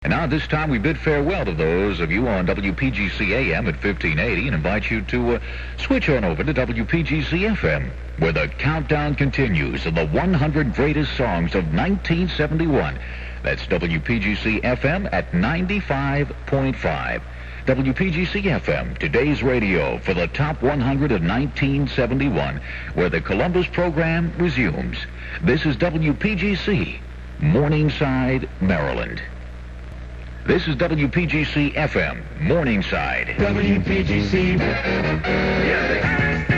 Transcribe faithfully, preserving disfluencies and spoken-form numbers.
And now at this time, we bid farewell to those of you on W P G C A M at fifteen eighty and invite you to uh, switch on over to W P G C F M, where the countdown continues of the one hundred greatest songs of nineteen seventy-one. That's W P G C F M at ninety-five point five. W P G C F M, today's radio for the top one hundred of nineteen seventy-one, where the Columbus program resumes. This is W P G C, Morningside, Maryland. This is W P G C F M, Morningside. W P G C.